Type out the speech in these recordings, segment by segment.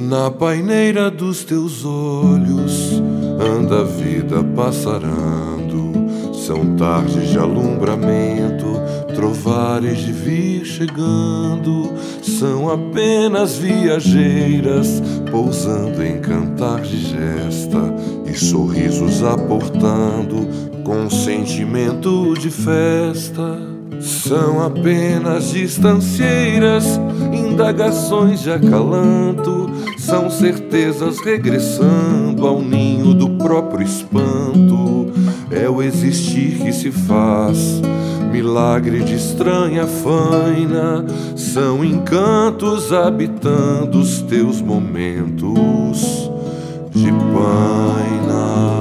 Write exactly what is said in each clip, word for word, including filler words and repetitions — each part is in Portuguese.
Na paineira dos teus olhos anda a vida passarando. São tardes de alumbramento, trovares de vir chegando. São apenas viajeiras pousando em cantar de gesta e sorrisos aportando com sentimento de festa. São apenas distancieiras, indagações de acalanto. São certezas regressando ao ninho do próprio espanto. É o existir que se faz milagre de estranha faina. São encantos habitando os teus momentos de paina.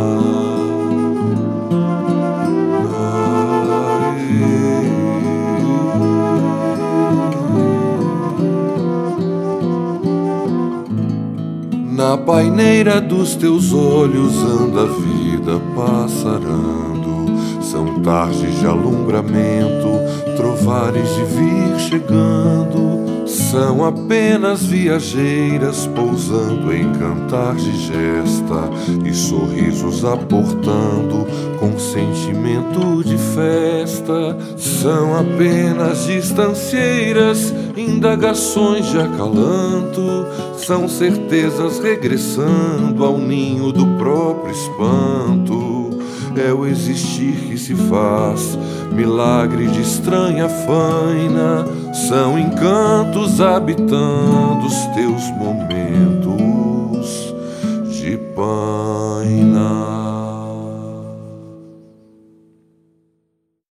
Na paineira dos teus olhos anda a vida passarando. São tardes de alumbramento, trovares de vir chegando. São apenas viajeiras pousando em cantar de gesta e sorrisos aportando com sentimento de festa. São apenas distancieiras, indagações de acalanto. São certezas regressando ao ninho do próprio espanto. É o existir que se faz milagre de estranha faina. São encantos habitando os teus momentos de paz.